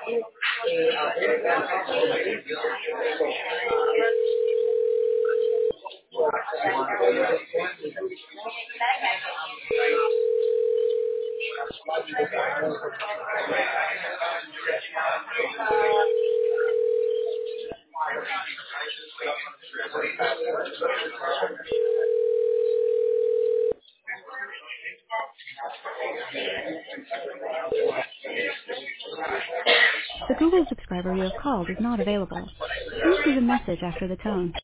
The Google subscriber you have called is not available. Please leave a message after the tone.